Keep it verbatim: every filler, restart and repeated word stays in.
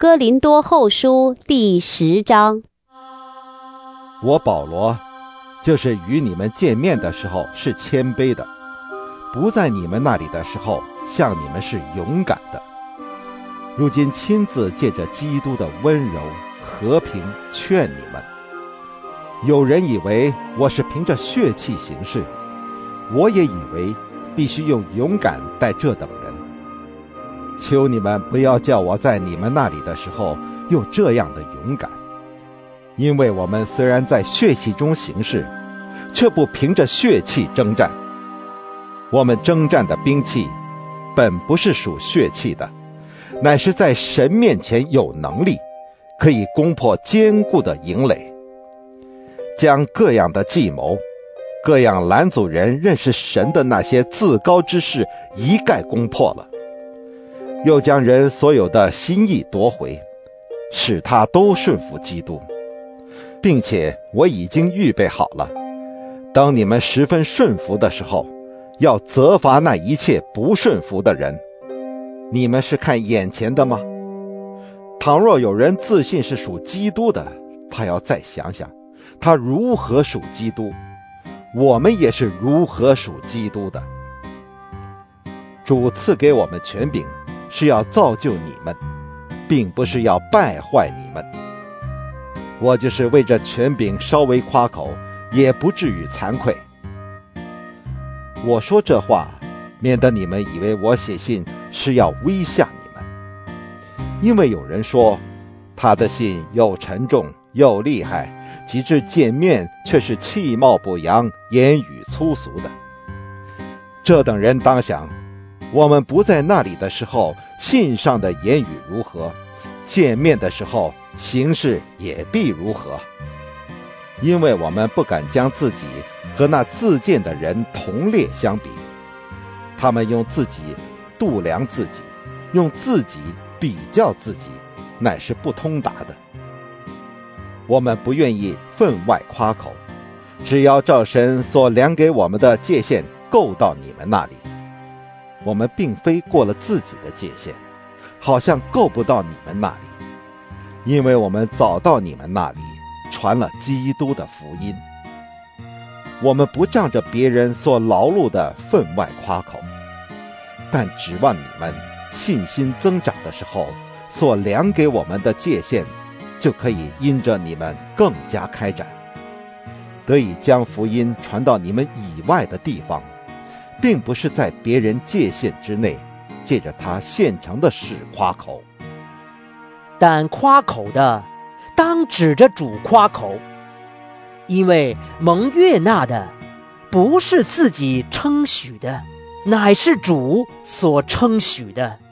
哥林多后书第十章。 我保罗，就是与你们见面的时候是谦卑的，不在你们那里的时候，像你们是勇敢的。如今亲自借着基督的温柔和平劝你们。有人以为我是凭着血气行事，我也以为必须用勇敢待这等人。求你们不要叫我在你们那里的时候有这样的勇敢，因为我们虽然在血气中行事，却不凭着血气征战。我们征战的兵器本不是属血气的，乃是在神面前有能力，可以攻破坚固的营垒，将各样的计谋，各样拦阻人认识神的那些自高之事一概攻破了，又将人所有的心意夺回，使他都顺服基督。并且我已经预备好了，当你们十分顺服的时候，要责罚那一切不顺服的人。你们是看眼前的吗？倘若有人自信是属基督的，他要再想想他如何属基督，我们也是如何属基督的。主赐给我们权柄，是要造就你们，并不是要败坏你们。我就是为这权柄稍微夸口，也不至于惭愧。我说这话，免得你们以为我写信是要威吓你们。因为有人说，他的信又沉重又厉害，及至见面却是气貌不扬，言语粗俗的。这等人当想，我们不在那里的时候，信上的言语如何，见面的时候行事也必如何。因为我们不敢将自己和那自荐的人同列相比，他们用自己度量自己，用自己比较自己，乃是不通达的。我们不愿意分外夸口，只要照神所量给我们的界限够到你们那里。我们并非过了自己的界限，好像够不到你们那里，因为我们早到你们那里传了基督的福音。我们不仗着别人所劳碌的分外夸口，但指望你们信心增长的时候，所量给我们的界限就可以因着你们更加开展，得以将福音传到你们以外的地方，并不是在别人界限之内，借着他现成的事夸口。 但夸口的，当指着主夸口，因为蒙悦纳的，不是自己称许的，乃是主所称许的。